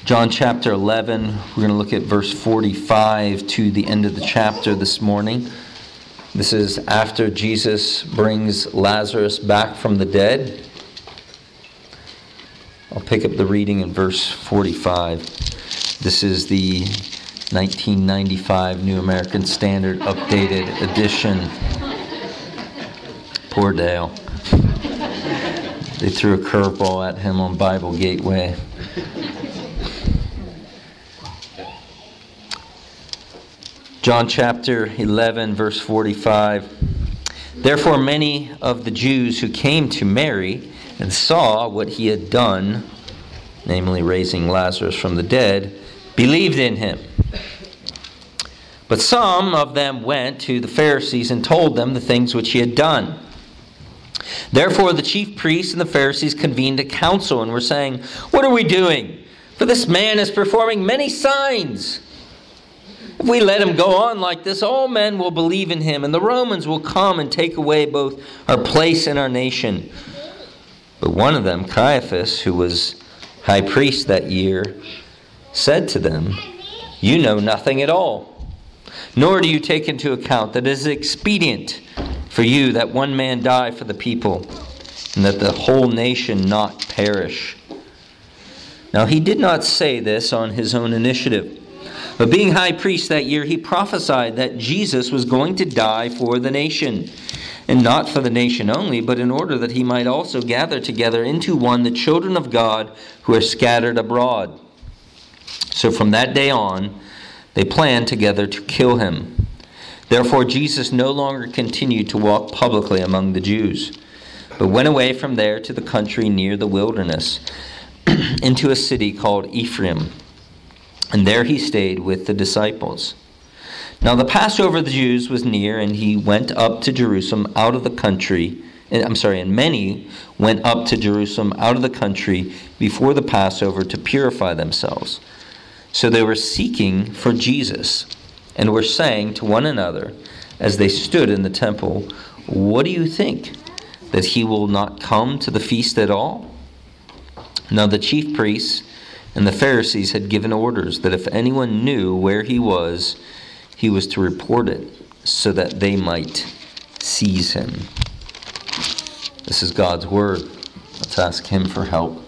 John chapter 11, we're going to look at verse 45 to the end of the chapter this morning. This is after Jesus brings Lazarus back from the dead. I'll pick up the reading in verse 45. This is the 1995 New American Standard Updated Edition. Poor Dale. They threw a curveball at him on Bible Gateway. John chapter 11, verse 45. Therefore many of the Jews who came to Mary and saw what he had done, namely raising Lazarus from the dead, believed in him. But some of them went to the Pharisees and told them the things which he had done. Therefore the chief priests and the Pharisees convened a council and were saying, "What are we doing? For this man is performing many signs. If we let him go on like this, all men will believe in him, and the Romans will come and take away both our place and our nation." But one of them, Caiaphas, who was high priest that year, said to them, "You know nothing at all, nor do you take into account that it is expedient for you that one man die for the people, and that the whole nation not perish." Now he did not say this on his own initiative, but being high priest that year, he prophesied that Jesus was going to die for the nation, and not for the nation only, but in order that he might also gather together into one the children of God who are scattered abroad. So from that day on, they planned together to kill him. Therefore Jesus no longer continued to walk publicly among the Jews, but went away from there to the country near the wilderness, into a city called Ephraim. And there he stayed with the disciples. Now the Passover of the Jews was near, and he went up to Jerusalem out of the country. And many went up to Jerusalem out of the country before the Passover to purify themselves. So they were seeking for Jesus, and were saying to one another, as they stood in the temple, "What do you think? That he will not come to the feast at all?" Now the chief priests and the Pharisees had given orders that if anyone knew where he was to report it, so that they might seize him. This is God's word. Let's ask him for help.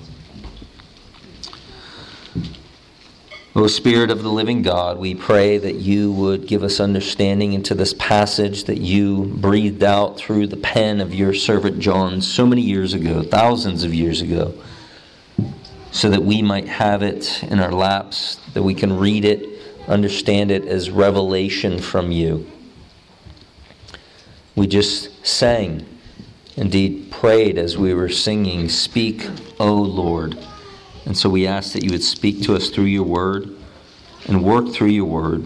O Spirit of the living God, we pray that you would give us understanding into this passage that you breathed out through the pen of your servant John so many years ago, thousands of years ago, so that we might have it in our laps, that we can read it, understand it as revelation from you. We just sang, indeed prayed as we were singing, "Speak, O Lord." And so we ask that you would speak to us through your word and work through your word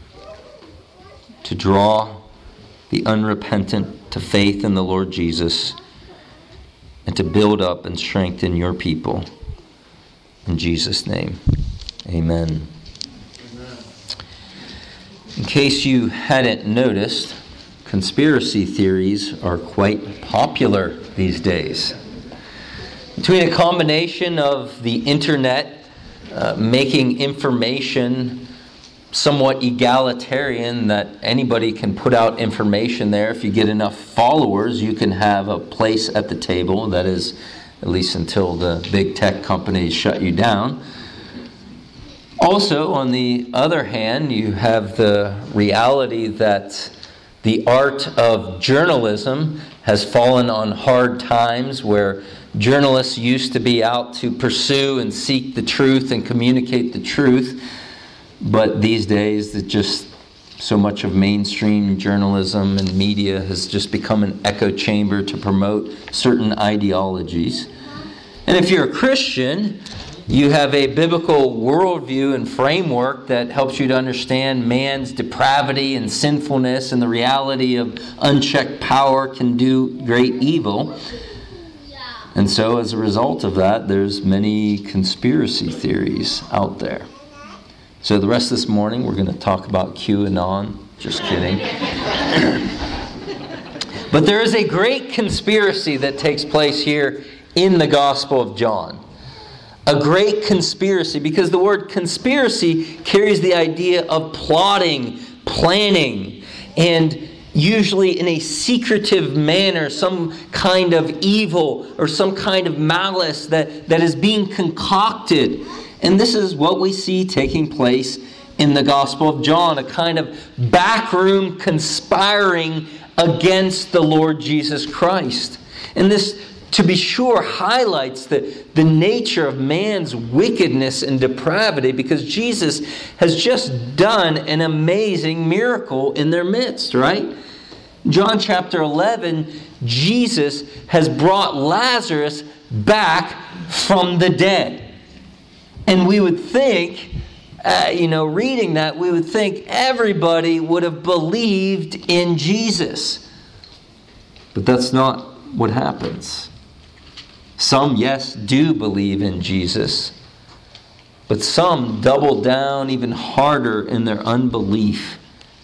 to draw the unrepentant to faith in the Lord Jesus and to build up and strengthen your people. In Jesus' name, amen. In case you hadn't noticed, conspiracy theories are quite popular these days. Between a combination of the internet making information somewhat egalitarian, that anybody can put out information there. If you get enough followers, you can have a place at the table. That is, at least until the big tech companies shut you down. Also, on the other hand, you have the reality that the art of journalism has fallen on hard times, where journalists used to be out to pursue and seek the truth and communicate the truth. But these days, that just so much of mainstream journalism and media has just become an echo chamber to promote certain ideologies. And if you're a Christian, you have a biblical worldview and framework that helps you to understand man's depravity and sinfulness and the reality of unchecked power can do great evil. And so as a result of that, there's many conspiracy theories out there. So the rest of this morning, we're going to talk about QAnon. Just kidding. But there is a great conspiracy that takes place here in the Gospel of John. a great conspiracy, because the word conspiracy carries the idea of plotting, planning, and usually in a secretive manner, some kind of evil or some kind of malice that is being concocted. And this is what we see taking place in the Gospel of John, a kind of backroom conspiring against the Lord Jesus Christ. And this, to be sure, highlights the nature of man's wickedness and depravity, because Jesus has just done an amazing miracle in their midst, right? John chapter 11, Jesus has brought Lazarus back from the dead. And we would think, reading that, we would think everybody would have believed in Jesus. But that's not what happens. Some, yes, do believe in Jesus, but some double down even harder in their unbelief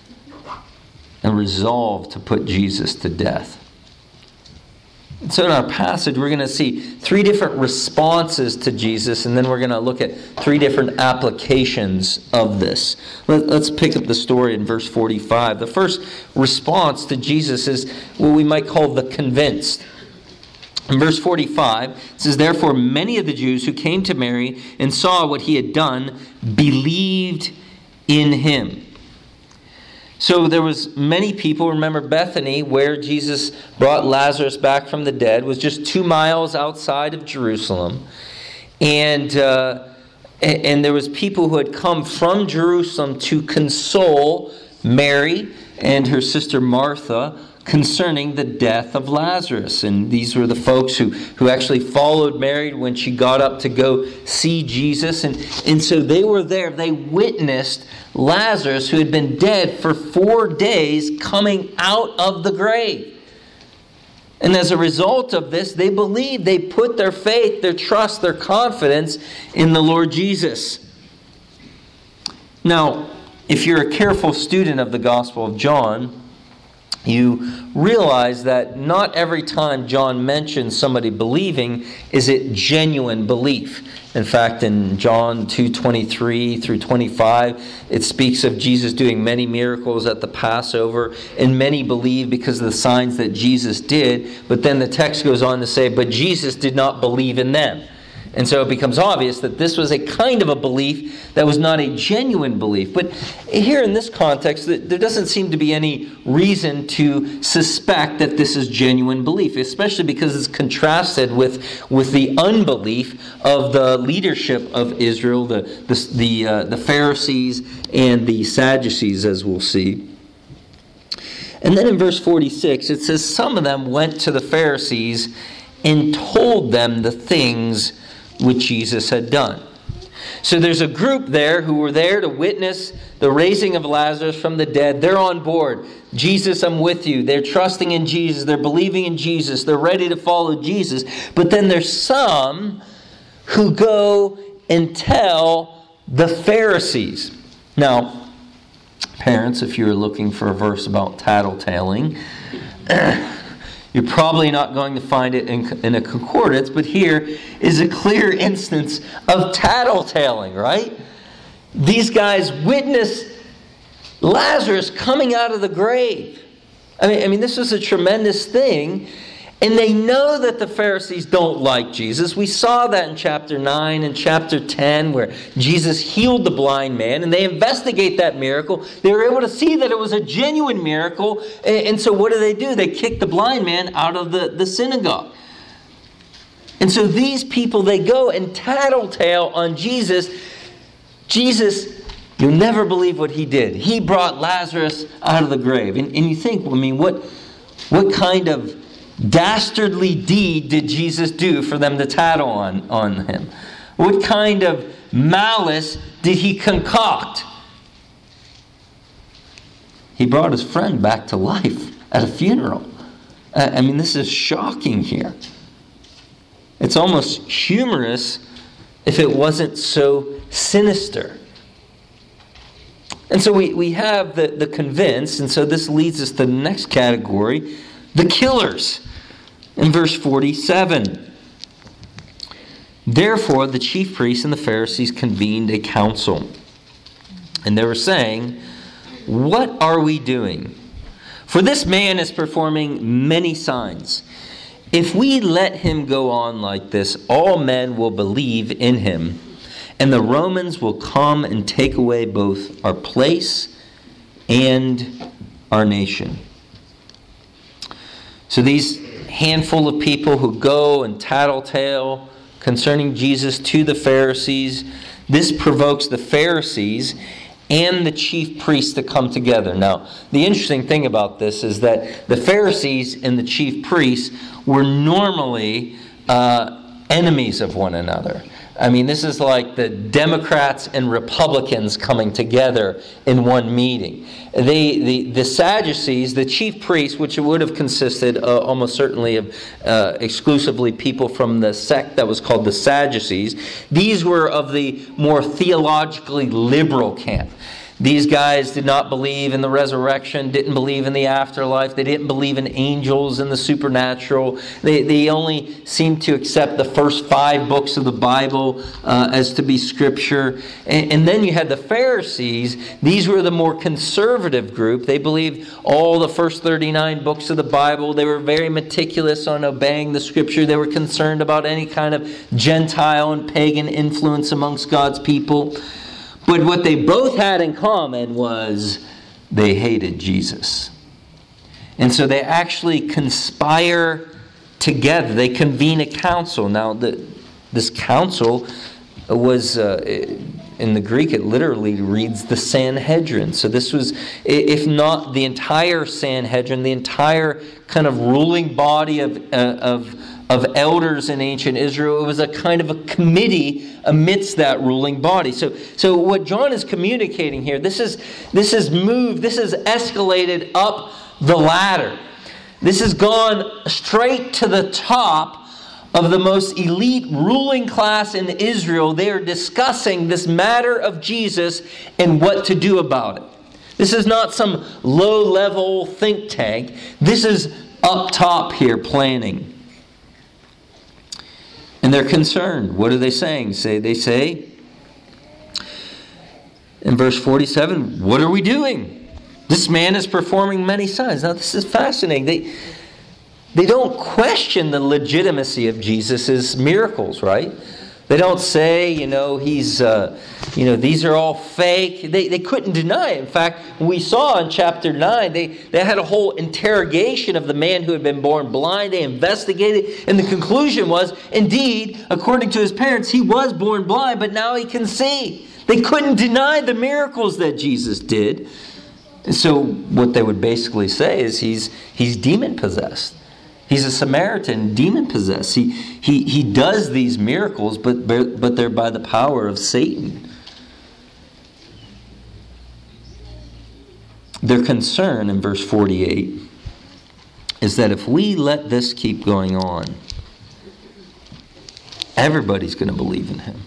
and resolve to put Jesus to death. So in our passage, we're going to see three different responses to Jesus, and then we're going to look at three different applications of this. Let's pick up the story in verse 45. The first response to Jesus is what we might call the convinced. In verse 45, it says, "Therefore many of the Jews who came to Mary and saw what he had done believed in him." So there was many people. Remember, Bethany, where Jesus brought Lazarus back from the dead, was just 2 miles outside of Jerusalem. And there was people who had come from Jerusalem to console Mary and her sister Martha concerning the death of Lazarus. And these were the folks who actually followed Mary when she got up to go see Jesus. And so they were there. They witnessed Lazarus, who had been dead for 4 days, coming out of the grave. And as a result of this, they believed, they put their faith, their trust, their confidence in the Lord Jesus. Now, if you're a careful student of the Gospel of John, you realize that not every time John mentions somebody believing is it genuine belief. In fact, in John 2:23 through 25, it speaks of Jesus doing many miracles at the Passover, and many believe because of the signs that Jesus did. But then the text goes on to say, but Jesus did not believe in them. And so it becomes obvious that this was a kind of a belief that was not a genuine belief. But here in this context, there doesn't seem to be any reason to suspect that this is genuine belief, especially because it's contrasted with the unbelief of the leadership of Israel, the Pharisees and the Sadducees, as we'll see. And then in verse 46, it says, some of them went to the Pharisees and told them the things which Jesus had done. So there's a group there who were there to witness the raising of Lazarus from the dead. They're on board. Jesus, I'm with you. They're trusting in Jesus. They're believing in Jesus. They're ready to follow Jesus. But then there's some who go and tell the Pharisees. Now, parents, if you're looking for a verse about tattletaling, you're probably not going to find it in a concordance, but here is a clear instance of tattletaling, right? These guys witness Lazarus coming out of the grave. I mean, this was a tremendous thing. And they know that the Pharisees don't like Jesus. We saw that in chapter 9 and chapter 10 where Jesus healed the blind man. And they investigate that miracle. They were able to see that it was a genuine miracle. And so what do? They kick the blind man out of the synagogue. And so these people, they go and tattletale on Jesus. Jesus, you'll never believe what he did. He brought Lazarus out of the grave. And you think, what kind of dastardly deed did Jesus do for them to tattle on him? What kind of malice did he concoct? He brought his friend back to life at a funeral. This is shocking here. It's almost humorous if it wasn't so sinister. And so we have the convinced, and so this leads us to the next category, the killers. In verse 47, Therefore, the chief priests and the Pharisees convened a council. And they were saying, "What are we doing? For this man is performing many signs. If we let him go on like this, all men will believe in him, and the Romans will come and take away both our place and our nation." So these handful of people who go and tattletale concerning Jesus to the Pharisees, this provokes the Pharisees and the chief priests to come together. Now, the interesting thing about this is that the Pharisees and the chief priests were normally enemies of one another. I mean, this is like the Democrats and Republicans coming together in one meeting. The Sadducees, the chief priests, which would have consisted almost certainly of exclusively people from the sect that was called the Sadducees, these were of the more theologically liberal camp. These guys did not believe in the resurrection, didn't believe in the afterlife. They didn't believe in angels and the supernatural. They only seemed to accept the first 5 books of the Bible as to be Scripture. And then you had the Pharisees. These were the more conservative group. They believed all the first 39 books of the Bible. They were very meticulous on obeying the Scripture. They were concerned about any kind of Gentile and pagan influence amongst God's people. But what they both had in common was they hated Jesus. And so they actually conspire together. They convene a council. Now, this council was, in the Greek, it literally reads the Sanhedrin. So this was, if not the entire Sanhedrin, the entire kind of ruling body of elders in ancient Israel. It was a kind of a committee amidst that ruling body. So what John is communicating here, this is escalated up the ladder. This has gone straight to the top of the most elite ruling class in Israel. They are discussing this matter of Jesus and what to do about it. This is not some low-level think tank. This is up top here planning. And they're concerned. What are they saying? They say in verse 47, "What are we doing? This man is performing many signs." Now this is fascinating. They don't question the legitimacy of Jesus' miracles, right? They don't say, he's, these are all fake. They couldn't deny it. In fact, we saw in chapter 9, they had a whole interrogation of the man who had been born blind. They investigated, and the conclusion was, indeed, according to his parents, he was born blind, but now he can see. They couldn't deny the miracles that Jesus did. And so what they would basically say is he's demon-possessed. He's a Samaritan, demon-possessed. He does these miracles, but they're by the power of Satan. Their concern in verse 48 is that if we let this keep going on, everybody's going to believe in him.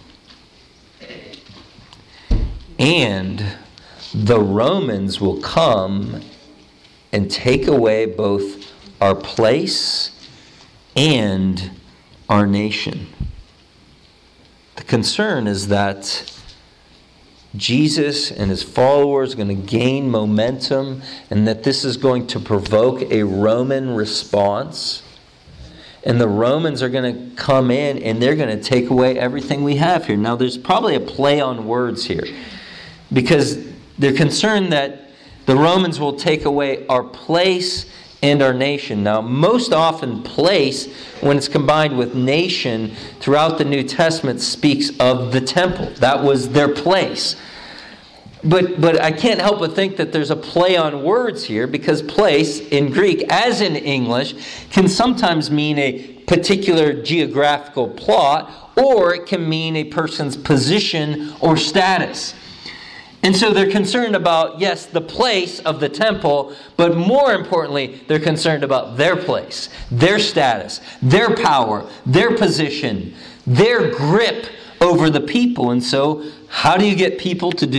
And the Romans will come and take away both our place and our nation. The concern is that Jesus and his followers are going to gain momentum, and that this is going to provoke a Roman response. And the Romans are going to come in and they're going to take away everything we have here. Now there's probably a play on words here, because they're concerned that the Romans will take away our place and our nation. Now, most often place, when it's combined with nation, throughout the New Testament speaks of the temple. That was their place. But I can't help but think that there's a play on words here, because place in Greek, as in English, can sometimes mean a particular geographical plot, or it can mean a person's position or status. And so they're concerned about, yes, the place of the temple, but more importantly, they're concerned about their place, their status, their power, their position, their grip over the people. And so how do you get people to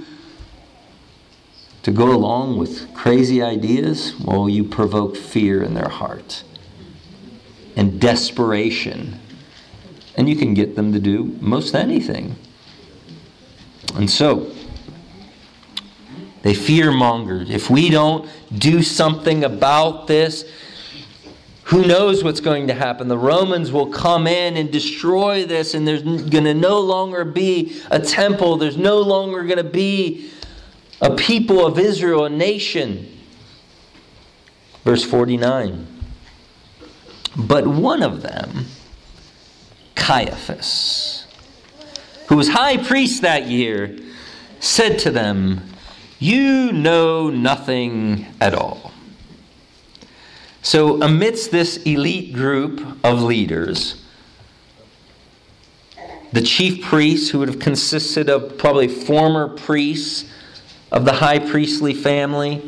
go along with crazy ideas? Well, you provoke fear in their heart and desperation. And you can get them to do most anything. And so, they fear-mongered. If we don't do something about this, who knows what's going to happen? The Romans will come in and destroy this, and there's going to no longer be a temple. There's no longer going to be a people of Israel, a nation. Verse 49. But one of them, Caiaphas, who was high priest that year, said to them, "You know nothing at all." So amidst this elite group of leaders, the chief priests, who would have consisted of probably former priests of the high priestly family,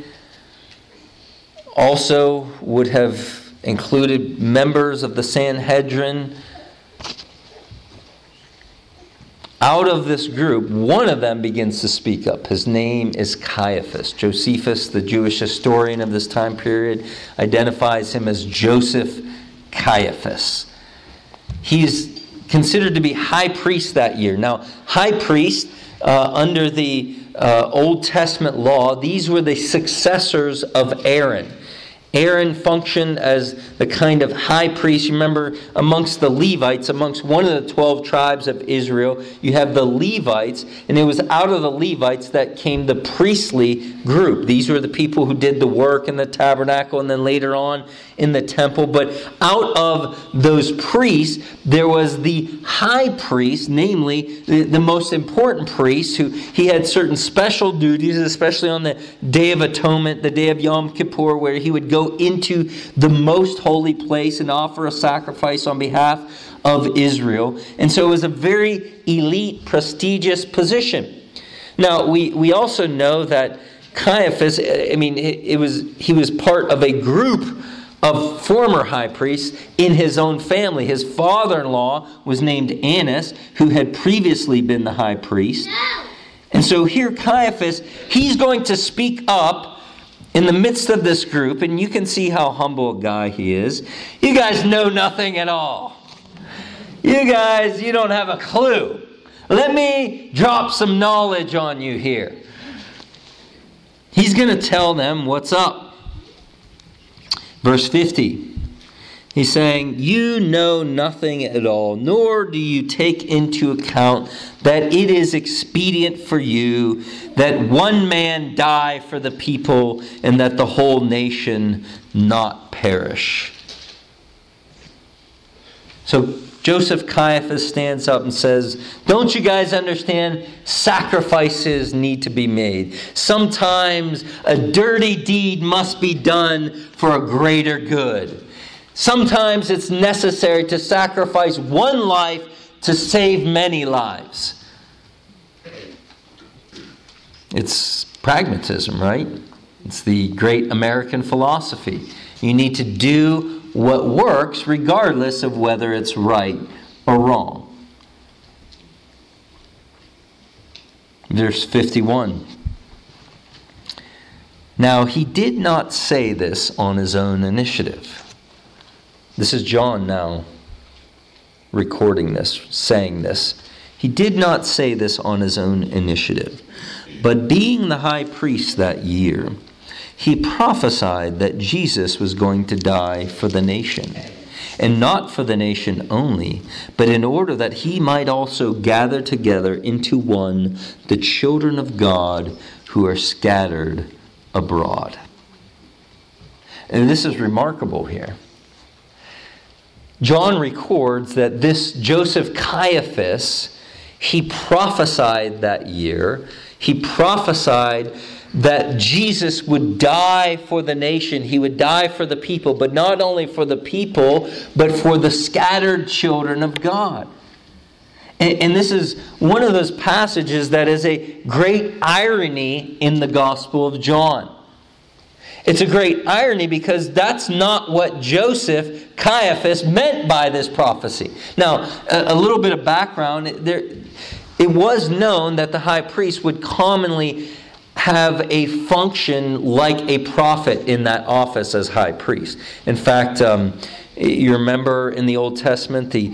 also would have included members of the Sanhedrin. Out of this group, one of them begins to speak up. His name is Caiaphas. Josephus, the Jewish historian of this time period, identifies him as Joseph Caiaphas. He's considered to be high priest that year. Now, high priest, under the Old Testament law, these were the successors of Aaron. Aaron functioned as the kind of high priest. You remember, amongst the Levites, amongst one of the 12 tribes of Israel, you have the Levites, and it was out of the Levites that came the priestly group. These were the people who did the work in the tabernacle and then later on in the temple. But out of those priests, there was the high priest, namely the most important priest, who he had certain special duties, especially on the Day of Atonement, the day of Yom Kippur, where he would go into the most holy place and offer a sacrifice on behalf of Israel. And so it was a very elite, prestigious position. Now, we also know that Caiaphas, he was part of a group of former high priests in his own family. His father-in-law was named Annas, who had previously been the high priest. And so here Caiaphas, he's going to speak up in the midst of this group, and you can see how humble a guy he is. You guys know nothing at all. You don't have a clue. Let me drop some knowledge on you here. He's going to tell them what's up. Verse 50. He's saying, "You know nothing at all, nor do you take into account that it is expedient for you that one man die for the people and that the whole nation not perish." So Joseph Caiaphas stands up and says, "Don't you guys understand? Sacrifices need to be made. Sometimes a dirty deed must be done for a greater good. Sometimes it's necessary to sacrifice one life to save many lives." It's pragmatism, right? It's the great American philosophy. You need to do what works regardless of whether it's right or wrong. Verse 51. Now, he did not say this on his own initiative. This is John now recording this, saying this. He did not say this on his own initiative, but being the high priest that year, he prophesied that Jesus was going to die for the nation, and not for the nation only, but in order that he might also gather together into one the children of God who are scattered abroad. And this is remarkable here. John records that this Joseph Caiaphas, he prophesied that year. He prophesied that Jesus would die for the nation. He would die for the people, but not only for the people, but for the scattered children of God. And this is one of those passages that is a great irony in the Gospel of John. It's a great irony because that's not what Joseph Caiaphas meant by this prophecy. Now, a little bit of background. It was known that the high priest would commonly have a function like a prophet in that office as high priest. In fact, You remember in the Old Testament the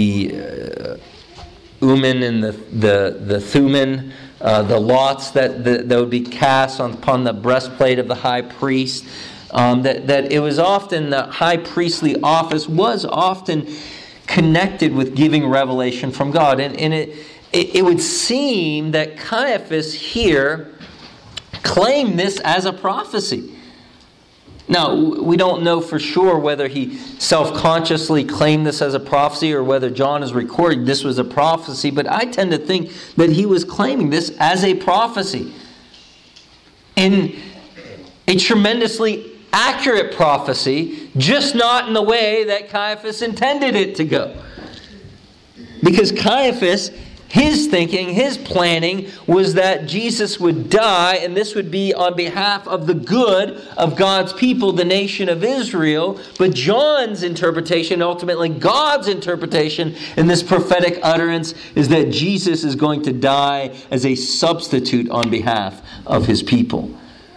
Urim and the Thummim, the lots that would be cast upon the breastplate of the high priest. That it was often, the high priestly office was often connected with giving revelation from God. And it would seem that Caiaphas here claimed this as a prophecy. Now, we don't know for sure whether he self-consciously claimed this as a prophecy or whether John is recording this was a prophecy, but I tend to think that he was claiming this as a prophecy. In a tremendously accurate prophecy, just not in the way that Caiaphas intended it to go. Because Caiaphas, his thinking, his planning was that Jesus would die, and this would be on behalf of the good of God's people, the nation of Israel. But John's interpretation, ultimately God's interpretation in this prophetic utterance, is that Jesus is going to die as a substitute on behalf of his people.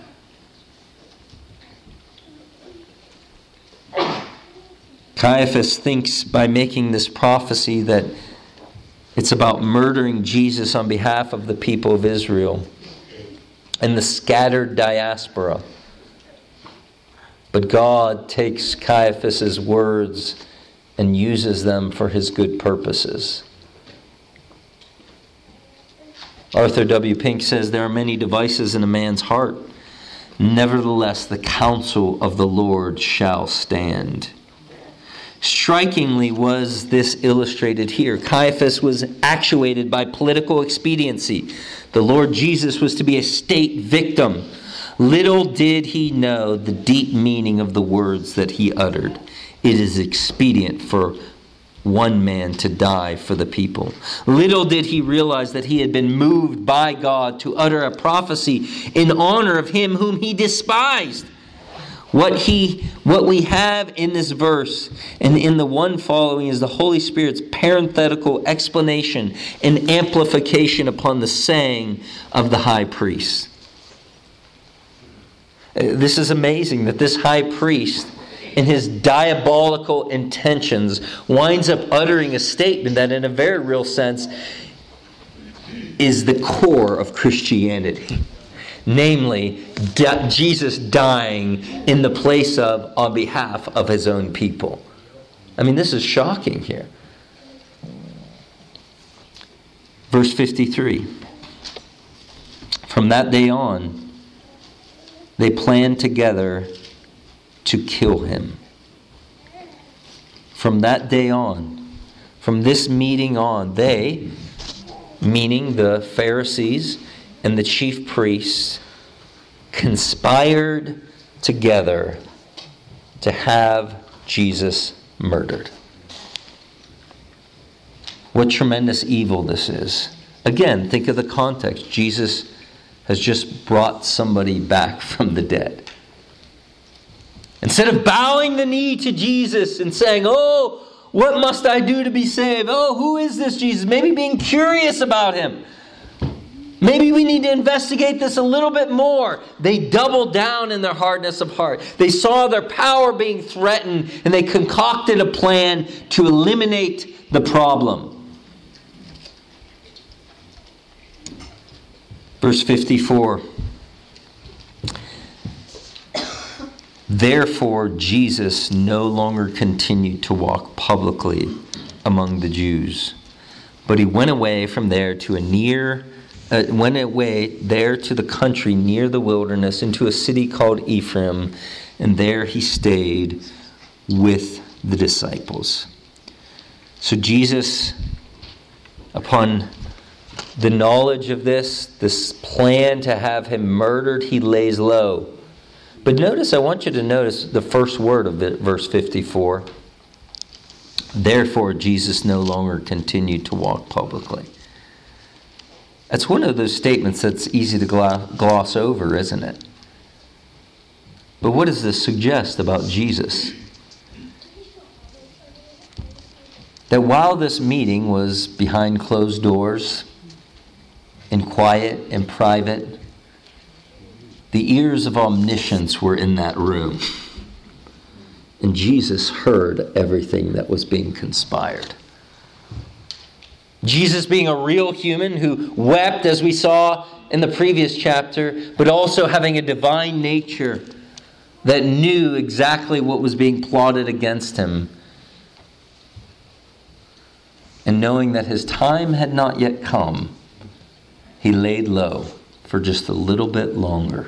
Caiaphas thinks by making this prophecy that it's about murdering Jesus on behalf of the people of Israel and the scattered diaspora. But God takes Caiaphas' words and uses them for his good purposes. Arthur W. Pink says, there are many devices in a man's heart. Nevertheless, the counsel of the Lord shall stand. Strikingly was this illustrated here. Caiaphas was actuated by political expediency. The Lord Jesus was to be a state victim. Little did he know the deep meaning of the words that he uttered. It is expedient for one man to die for the people. Little did he realize that he had been moved by God to utter a prophecy in honor of him whom he despised. What we have in this verse and in the one following is the Holy Spirit's parenthetical explanation and amplification upon the saying of the high priest. This is amazing that this high priest, in his diabolical intentions, winds up uttering a statement that in a very real sense is the core of Christianity. Namely, Jesus dying in the place of, on behalf of his own people. I mean, this is shocking here. Verse 53. From that day on, they planned together to kill him. From that day on, from this meeting on, they, meaning the Pharisees and the chief priests, conspired together to have Jesus murdered. What tremendous evil this is. Again, think of the context. Jesus has just brought somebody back from the dead. Instead of bowing the knee to Jesus and saying, "Oh, what must I do to be saved? Oh, who is this Jesus?" Maybe being curious about him. Maybe we need to investigate this a little bit more. They doubled down in their hardness of heart. They saw their power being threatened, and they concocted a plan to eliminate the problem. Verse 54. Therefore, Jesus no longer continued to walk publicly among the Jews, but he went away from there to went away there to the country near the wilderness, into a city called Ephraim, and there he stayed with the disciples. So Jesus, upon the knowledge of this plan to have him murdered, he lays low. But I want you to notice the first word of verse 54. Therefore, Jesus no longer continued to walk publicly. That's one of those statements that's easy to gloss over, isn't it? But what does this suggest about Jesus? That while this meeting was behind closed doors, in quiet and private, the ears of omniscience were in that room. And Jesus heard everything that was being conspired. Jesus being a real human who wept, as we saw in the previous chapter, but also having a divine nature that knew exactly what was being plotted against him. And knowing that his time had not yet come, he laid low for just a little bit longer.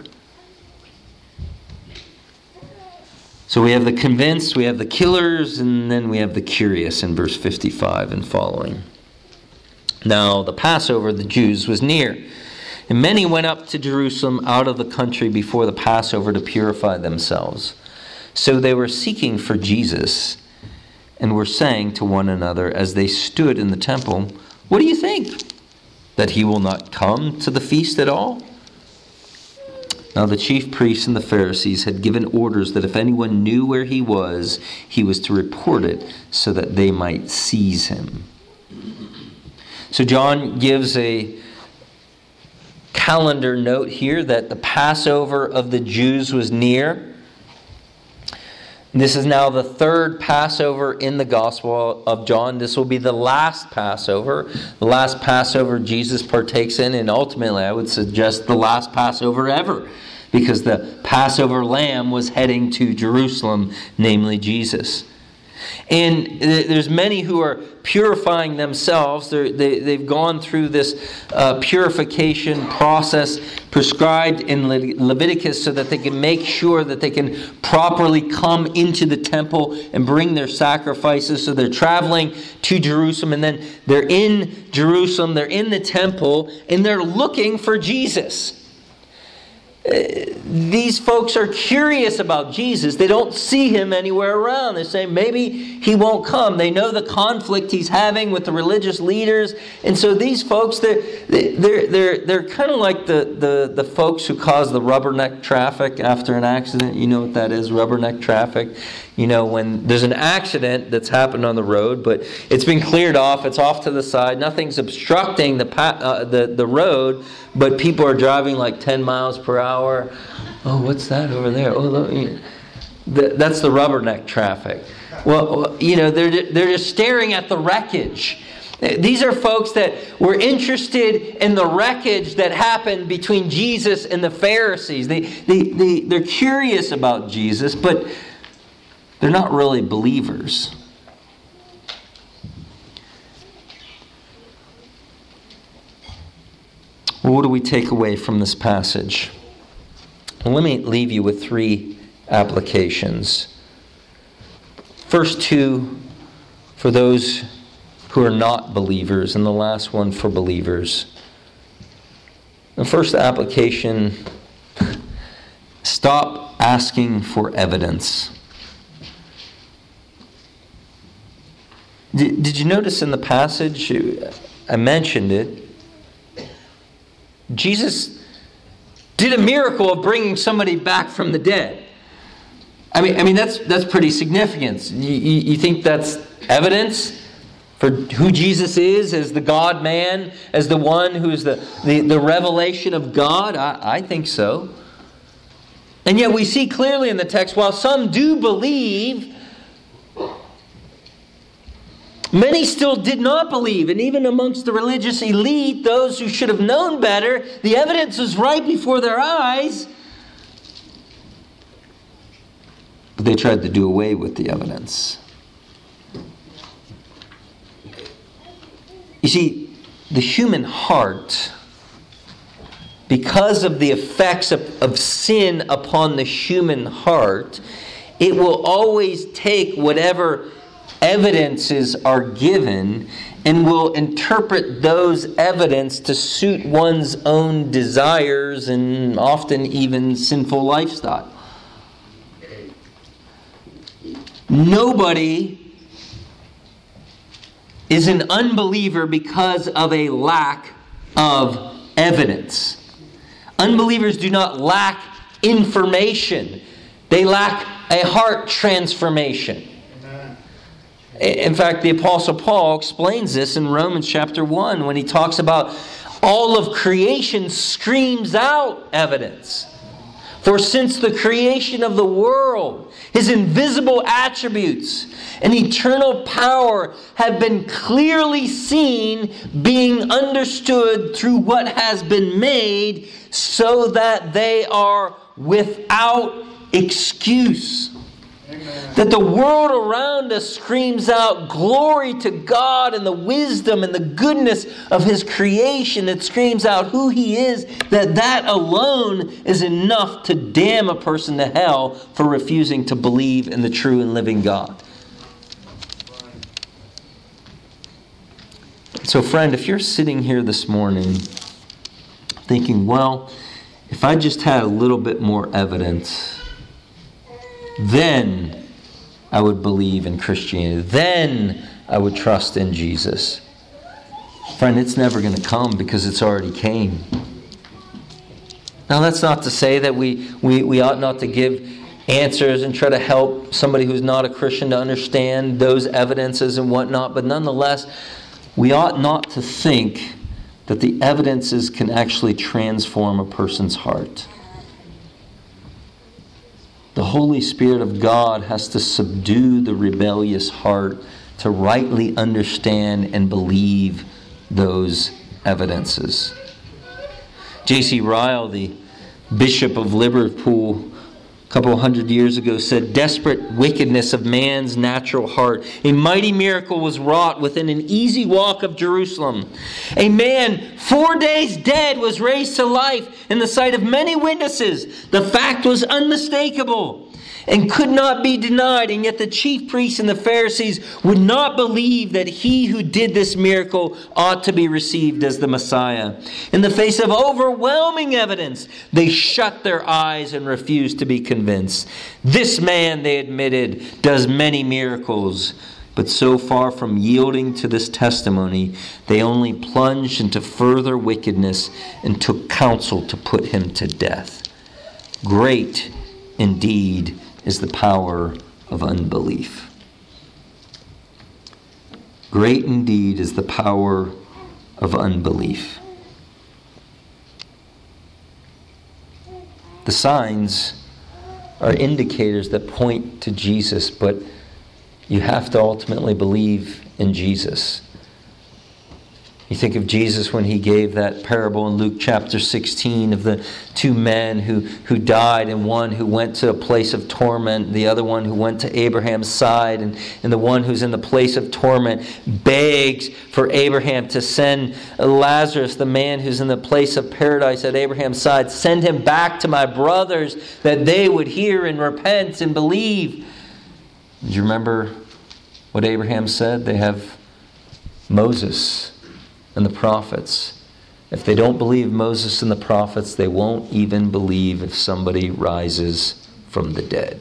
So we have the convinced, we have the killers, and then we have the curious in verse 55 and following. Now the Passover of the Jews was near, and many went up to Jerusalem out of the country before the Passover to purify themselves. So they were seeking for Jesus, and were saying to one another as they stood in the temple, "What do you think? That he will not come to the feast at all?" Now the chief priests and the Pharisees had given orders that if anyone knew where he was to report it, so that they might seize him. So John gives a calendar note here that the Passover of the Jews was near. This is now the third Passover in the Gospel of John. This will be the last Passover Jesus partakes in, and ultimately I would suggest the last Passover ever, because the Passover lamb was heading to Jerusalem, namely Jesus. And there's many who are purifying themselves. They've gone through this purification process prescribed in Leviticus so that they can make sure that they can properly come into the temple and bring their sacrifices. So they're traveling to Jerusalem, and then they're in Jerusalem, they're in the temple, and they're looking for Jesus. These folks are curious about Jesus. They don't see him anywhere around. They're saying maybe he won't come. They know the conflict he's having with the religious leaders, and so these folks, they're kind of like the folks who cause the rubberneck traffic after an accident. You know what that is, rubberneck traffic. You know, when there's an accident that's happened on the road, but it's been cleared off, it's off to the side, nothing's obstructing the road, but people are driving like 10 miles per hour. Oh, what's that over there? Oh, look, that's the rubberneck traffic. Well, you know, they're just staring at the wreckage. These are folks that were interested in the wreckage that happened between Jesus and the Pharisees. They're curious about Jesus, but they're not really believers. Well, what do we take away from this passage? Well, let me leave you with 3 applications. First 2 for those who are not believers, and the last one for believers. The first application: stop asking for evidence. Did you notice in the passage, I mentioned it, Jesus did a miracle of bringing somebody back from the dead. I mean that's pretty significant. You think that's evidence for who Jesus is as the God-man, as the one who is the revelation of God? I think so. And yet we see clearly in the text, while some do believe, many still did not believe. And even amongst the religious elite, those who should have known better, the evidence was right before their eyes, but they tried to do away with the evidence. You see, the human heart, because of the effects of sin upon the human heart, it will always take whatever evidences are given and will interpret those evidence to suit one's own desires and often even sinful lifestyle. Nobody is an unbeliever because of a lack of evidence. Unbelievers do not lack information. They lack a heart transformation. In fact, the Apostle Paul explains this in Romans chapter 1 when he talks about all of creation screams out evidence. For since the creation of the world, His invisible attributes and eternal power have been clearly seen, being understood through what has been made, so that they are without excuse. That the world around us screams out glory to God and the wisdom and the goodness of His creation. It screams out who He is. That alone is enough to damn a person to hell for refusing to believe in the true and living God. So friend, if you're sitting here this morning thinking, well, if I just had a little bit more evidence, then I would believe in Christianity. Then I would trust in Jesus. Friend, it's never going to come because it's already came. Now that's not to say that we ought not to give answers and try to help somebody who's not a Christian to understand those evidences and whatnot. But nonetheless, we ought not to think that the evidences can actually transform a person's heart. The Holy Spirit of God has to subdue the rebellious heart to rightly understand and believe those evidences. J.C. Ryle, the Bishop of Liverpool, a couple hundred years ago, said, "Desperate wickedness of man's natural heart. A mighty miracle was wrought within an easy walk of Jerusalem. A man 4 days dead was raised to life in the sight of many witnesses. The fact was unmistakable and could not be denied, and yet the chief priests and the Pharisees would not believe that he who did this miracle ought to be received as the Messiah. In the face of overwhelming evidence, they shut their eyes and refused to be convinced. This man, they admitted, does many miracles, but so far from yielding to this testimony, they only plunged into further wickedness and took counsel to put him to death. Great, indeed, is the power of unbelief." Great indeed is the power of unbelief. The signs are indicators that point to Jesus, but you have to ultimately believe in Jesus. You think of Jesus when He gave that parable in Luke chapter 16 of the two men who died, and one who went to a place of torment, the other one who went to Abraham's side, and the one who's in the place of torment begs for Abraham to send Lazarus, the man who's in the place of paradise at Abraham's side, send him back to my brothers that they would hear and repent and believe. Do you remember what Abraham said? They have Moses and the prophets. If they don't believe Moses and the prophets, they won't even believe if somebody rises from the dead.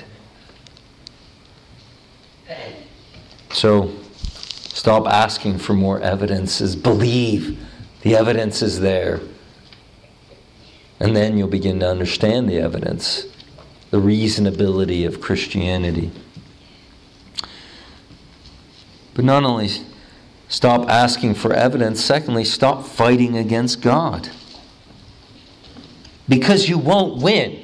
So, stop asking for more evidences. Believe the evidence is there. And then you'll begin to understand the evidence, the reasonability of Christianity. But not only stop asking for evidence, secondly, stop fighting against God. Because you won't win.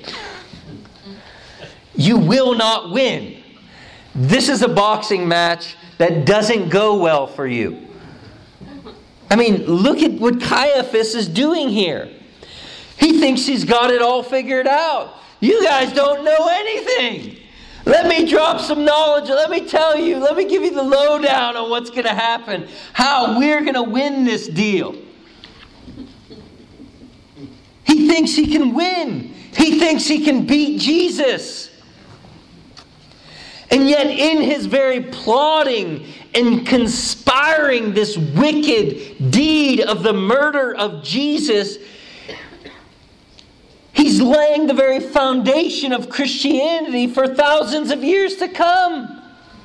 You will not win. This is a boxing match that doesn't go well for you. I mean, look at what Caiaphas is doing here. He thinks he's got it all figured out. You guys don't know anything. Let me drop some knowledge. Let me tell you. Let me give you the lowdown on what's going to happen. How we're going to win this deal. He thinks he can win. He thinks he can beat Jesus. And yet in his very plotting and conspiring this wicked deed of the murder of Jesus, he's laying the very foundation of Christianity for thousands of years to come.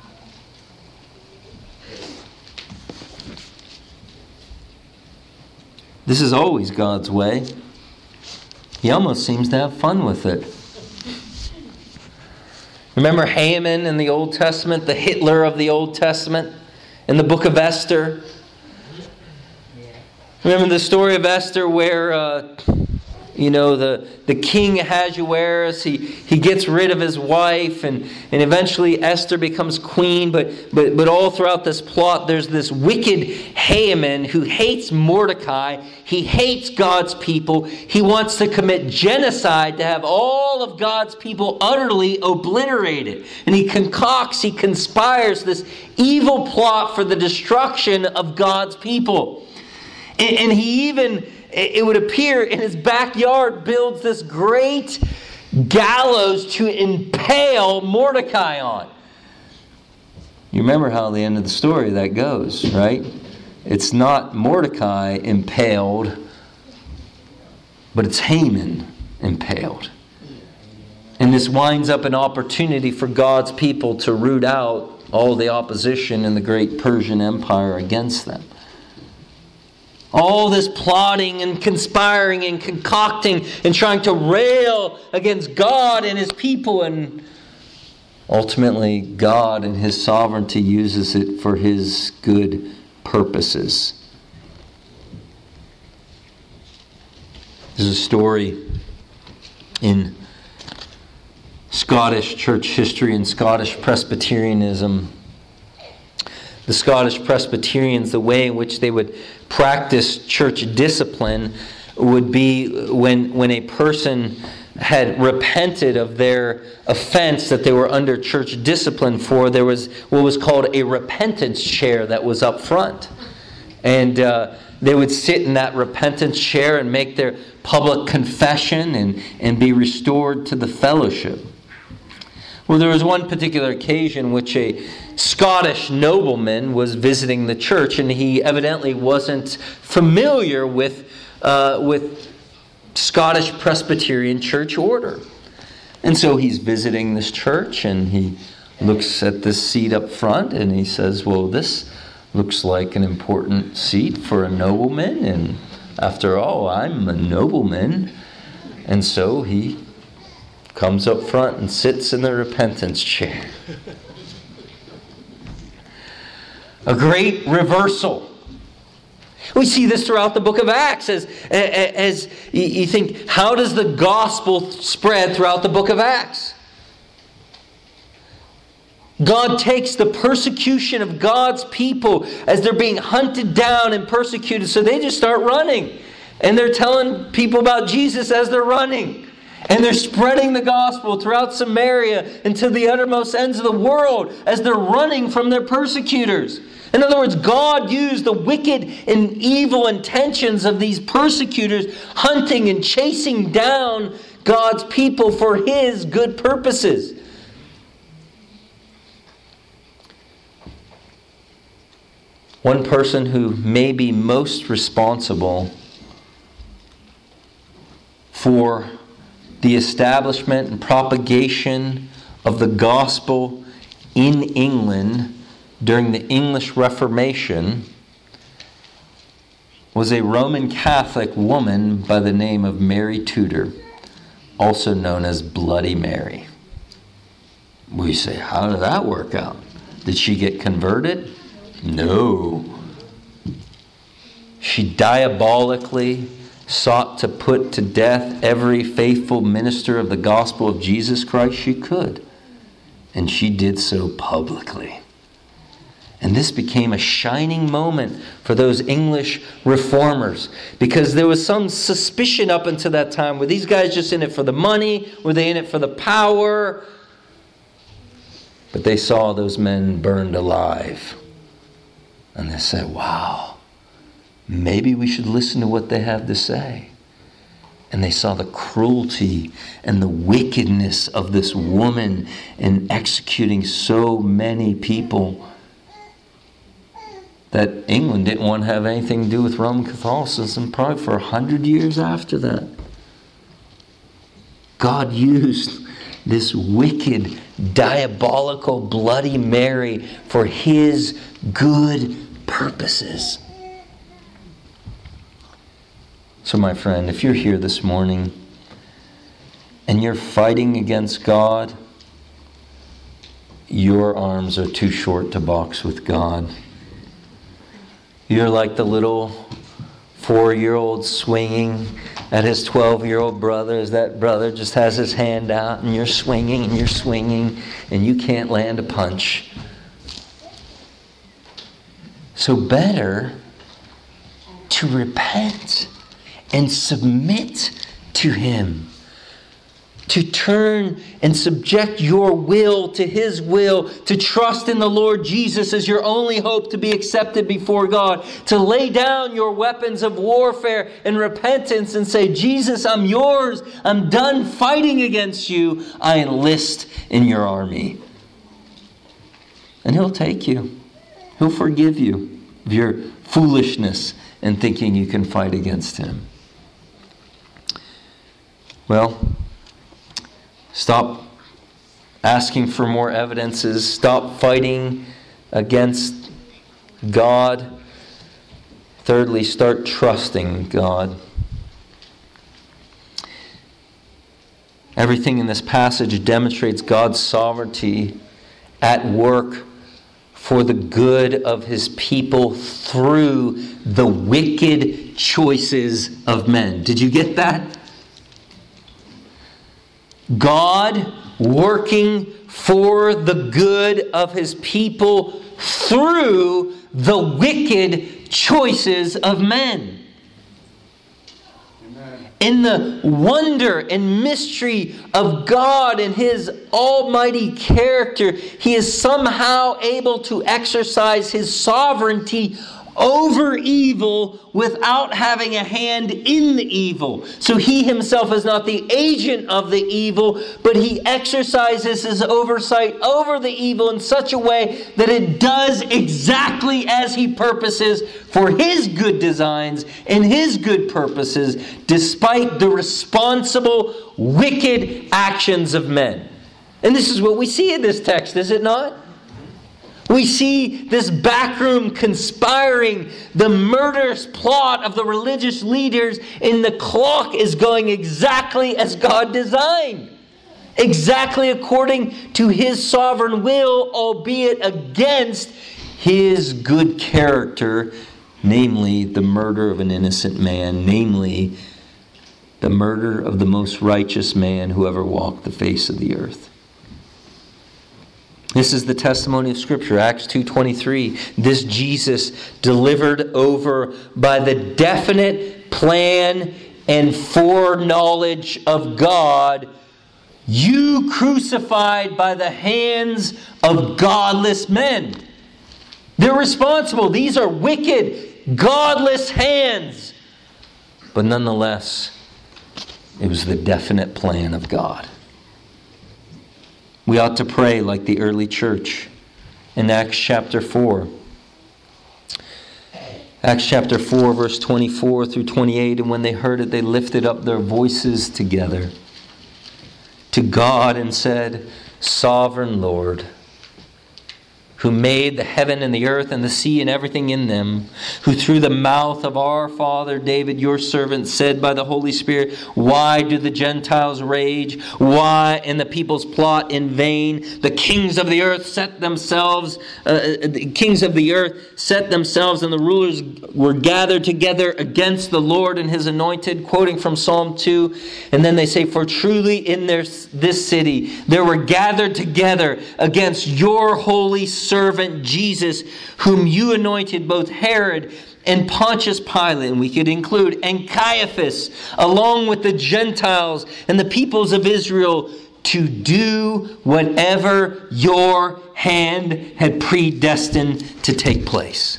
This is always God's way. He almost seems to have fun with it. Remember Haman in the Old Testament, the Hitler of the Old Testament, in the book of Esther? Remember the story of Esther where the king Ahasuerus, he gets rid of his wife, and eventually Esther becomes queen. But all throughout this plot, there's this wicked Haman who hates Mordecai. He hates God's people. He wants to commit genocide to have all of God's people utterly obliterated. And he conspires this evil plot for the destruction of God's people. And he even, it would appear, in his backyard builds this great gallows to impale Mordecai on. You remember how the end of the story that goes, right? It's not Mordecai impaled, but it's Haman impaled. And this winds up an opportunity for God's people to root out all the opposition in the great Persian Empire against them. All this plotting and conspiring and concocting and trying to rail against God and His people. And ultimately, God and His sovereignty uses it for His good purposes. There's a story in Scottish church history and Scottish Presbyterianism. The Scottish Presbyterians, the way in which they would practice church discipline would be when a person had repented of their offense that they were under church discipline for, there was what was called a repentance chair that was up front. And they would sit in that repentance chair and make their public confession and be restored to the fellowship. Well, there was one particular occasion which a Scottish nobleman was visiting the church, and he evidently wasn't familiar with Scottish Presbyterian church order. And so he's visiting this church, and he looks at this seat up front, and he says, well, this looks like an important seat for a nobleman, and after all, I'm a nobleman. And so he comes up front and sits in the repentance chair. A great reversal. We see this throughout the book of Acts as you think, how does the gospel spread throughout the book of Acts? God takes the persecution of God's people as they're being hunted down and persecuted, so they just start running. And they're telling people about Jesus as they're running. And they're spreading the gospel throughout Samaria and to the uttermost ends of the world as they're running from their persecutors. In other words, God used the wicked and evil intentions of these persecutors hunting and chasing down God's people for His good purposes. One person who may be most responsible for the establishment and propagation of the gospel in England during the English Reformation was a Roman Catholic woman by the name of Mary Tudor, also known as Bloody Mary. We say, how did that work out? Did she get converted? No. She diabolically sought to put to death every faithful minister of the gospel of Jesus Christ she could. And she did so publicly. And this became a shining moment for those English reformers, because there was some suspicion up until that time. Were these guys just in it for the money? Were they in it for the power? But they saw those men burned alive. And they said, wow, maybe we should listen to what they have to say. And they saw the cruelty and the wickedness of this woman in executing so many people that England didn't want to have anything to do with Roman Catholicism probably for 100 years after that. God used this wicked, diabolical Bloody Mary for His good purposes. So my friend, if you're here this morning and you're fighting against God, your arms are too short to box with God. You're like the little 4-year-old swinging at his 12-year-old brother as that brother just has his hand out and you're swinging and you can't land a punch. So better to repent and submit to Him. To turn and subject your will to His will. To trust in the Lord Jesus as your only hope to be accepted before God. To lay down your weapons of warfare and repentance and say, Jesus, I'm yours. I'm done fighting against you. I enlist in your army. And He'll take you. He'll forgive you of your foolishness and thinking you can fight against Him. Well, stop asking for more evidences. Stop fighting against God. Thirdly, start trusting God. Everything in this passage demonstrates God's sovereignty at work for the good of His people through the wicked choices of men. Did you get that? God working for the good of His people through the wicked choices of men. Amen. In the wonder and mystery of God and His almighty character, He is somehow able to exercise His sovereignty over evil without having a hand in the evil. So He Himself is not the agent of the evil, but He exercises His oversight over the evil in such a way that it does exactly as He purposes for His good designs and His good purposes, despite the responsible, wicked actions of men. And this is what we see in this text, is it not? We see this backroom conspiring, the murderous plot of the religious leaders, and the clock is going exactly as God designed. Exactly according to His sovereign will, albeit against His good character, namely the murder of an innocent man, namely the murder of the most righteous man who ever walked the face of the earth. This is the testimony of Scripture, Acts 2:23. This Jesus, delivered over by the definite plan and foreknowledge of God, you crucified by the hands of godless men. They're responsible. These are wicked, godless hands. But nonetheless, it was the definite plan of God. We ought to pray like the early church in Acts chapter 4. Acts chapter 4, verse 24 through 28. And when they heard it, they lifted up their voices together to God and said, Sovereign Lord, who made the heaven and the earth and the sea and everything in them, who through the mouth of our father David, your servant, said by the Holy Spirit, why do the Gentiles rage? Why and the peoples plot in vain? The kings of the earth set themselves, and the rulers were gathered together against the Lord and His anointed, quoting from Psalm 2. And then they say, for truly in this city there were gathered together against your holy servant Jesus, whom you anointed, both Herod and Pontius Pilate, and we could include, and Caiaphas, along with the Gentiles and the peoples of Israel, to do whatever your hand had predestined to take place.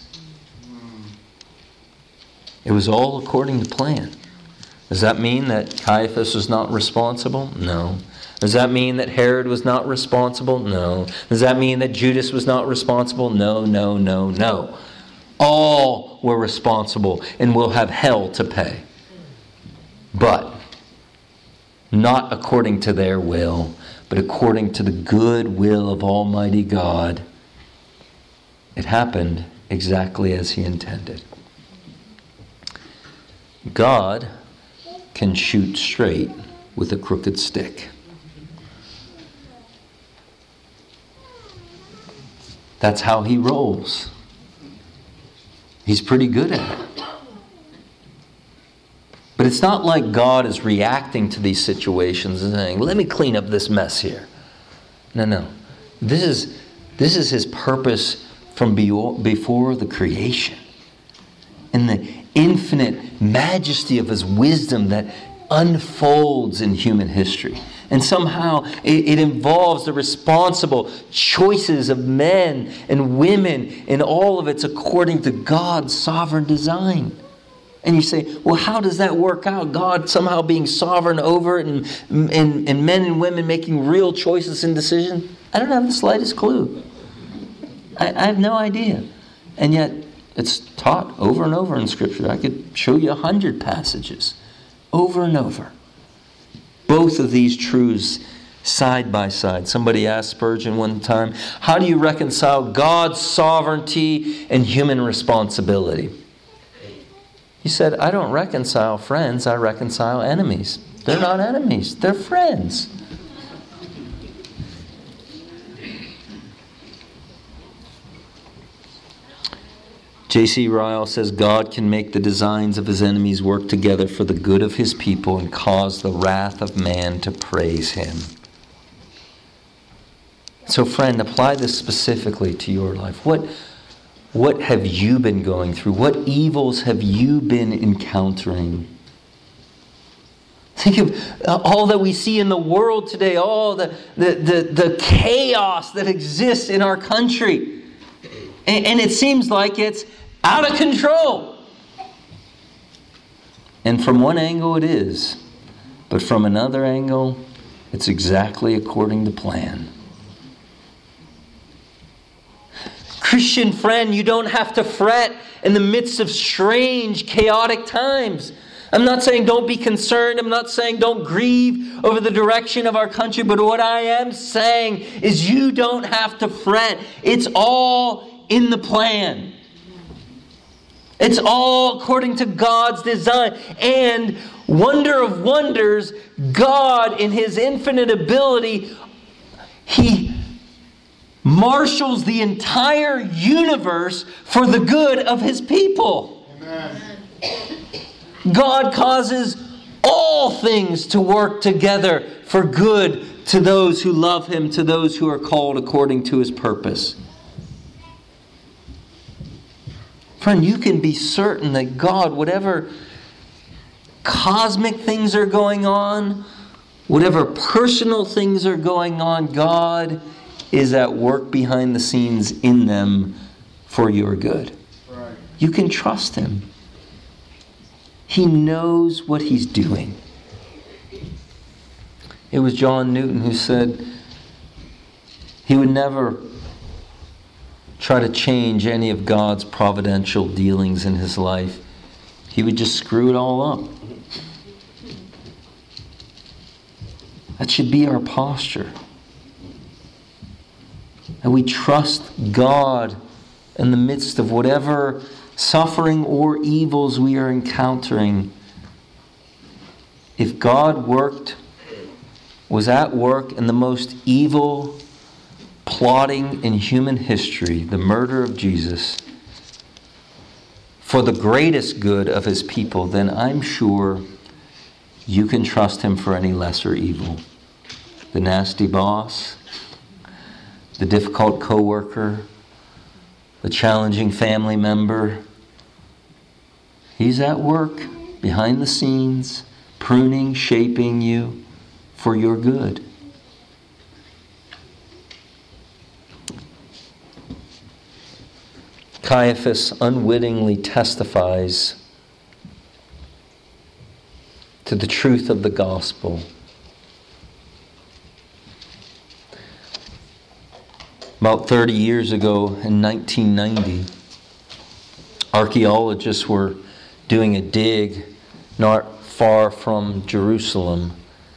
It was all according to plan. Does that mean that Caiaphas was not responsible? No. Does that mean that Herod was not responsible? No. Does that mean that Judas was not responsible? No, no, no, no. All were responsible and will have hell to pay. But not according to their will, but according to the good will of Almighty God. It happened exactly as He intended. God can shoot straight with a crooked stick. That's how He rolls. He's pretty good at it. But it's not like God is reacting to these situations and saying, let me clean up this mess here. No. This is his purpose from before the creation. And the infinite majesty of his wisdom that unfolds in human history. And somehow it involves the responsible choices of men and women, and all of it's according to God's sovereign design. And you say, well, how does that work out? God somehow being sovereign over it and men and women making real choices and decisions? I don't have the slightest clue. I have no idea. And yet it's taught over and over in Scripture. I could show you 100 passages over and over. Both of these truths side by side. Somebody asked Spurgeon one time, how do you reconcile God's sovereignty and human responsibility? He said, I don't reconcile friends, I reconcile enemies. They're not enemies, they're friends. J.C. Ryle says, God can make the designs of his enemies work together for the good of his people and cause the wrath of man to praise him. So friend, apply this specifically to your life. What have you been going through? What evils have you been encountering? Think of all that we see in the world today, all the chaos that exists in our country. And it seems like it's out of control. And from one angle it is. But from another angle, it's exactly according to plan. Christian friend, you don't have to fret in the midst of strange, chaotic times. I'm not saying don't be concerned. I'm not saying don't grieve over the direction of our country. But what I am saying is you don't have to fret. It's all in the plan. It's all according to God's design. And wonder of wonders, God in his infinite ability, he marshals the entire universe for the good of his people. Amen. God causes all things to work together for good to those who love him, to those who are called according to his purpose. Friend, you can be certain that God, whatever cosmic things are going on, whatever personal things are going on, God is at work behind the scenes in them for your good. Right. You can trust him. He knows what he's doing. It was John Newton who said he would never try to change any of God's providential dealings in his life. He would just screw it all up. That should be our posture. And we trust God in the midst of whatever suffering or evils we are encountering. If God was at work in the most evil plotting in human history, the murder of Jesus, for the greatest good of his people, then I'm sure you can trust him for any lesser evil. The nasty boss, the difficult coworker, the challenging family member. He's at work behind the scenes, pruning, shaping you for your good. Caiaphas unwittingly testifies to the truth of the gospel. About 30 years ago, in 1990, archaeologists were doing a dig not far from Jerusalem.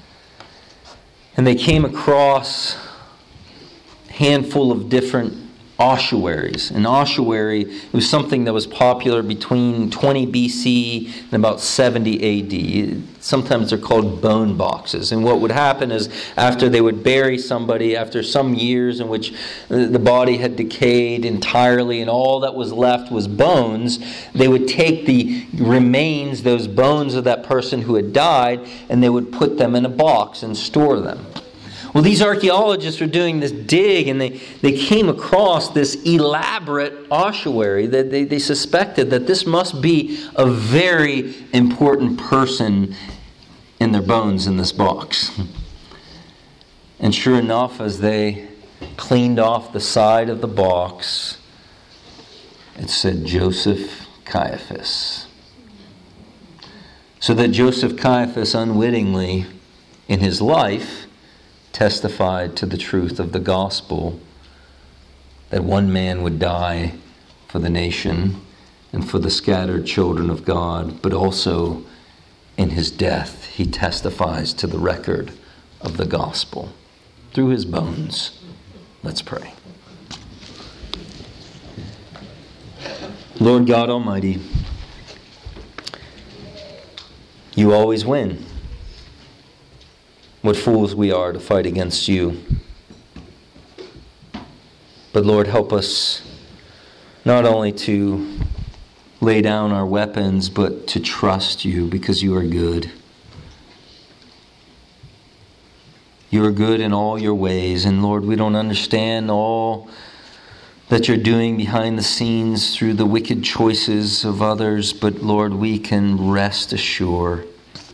And they came across a handful of different ossuaries. An ossuary was something that was popular between 20 BC and about 70 AD. Sometimes they're called bone boxes. And what would happen is after they would bury somebody, after some years in which the body had decayed entirely and all that was left was bones, they would take the remains, those bones of that person who had died, and they would put them in a box and store them. Well, these archaeologists were doing this dig, and they came across this elaborate ossuary that they suspected that this must be a very important person in their bones in this box. And sure enough, as they cleaned off the side of the box, it said Joseph Caiaphas. So that Joseph Caiaphas unwittingly in his life testified to the truth of the gospel, that one man would die for the nation and for the scattered children of God, but also in his death he testifies to the record of the gospel through his bones. Let's pray. Lord God Almighty, you always win. What fools we are to fight against you. But Lord, help us not only to lay down our weapons, but to trust you because you are good. You are good in all your ways. And Lord, we don't understand all that you're doing behind the scenes through the wicked choices of others. But Lord, we can rest assured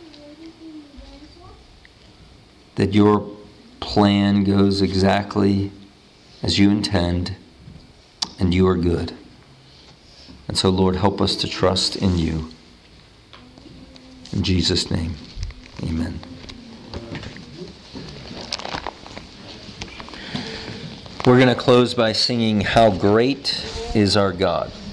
that your plan goes exactly as you intend, and you are good. And so, Lord, help us to trust in you. In Jesus' name, amen. We're going to close by singing, How Great is Our God.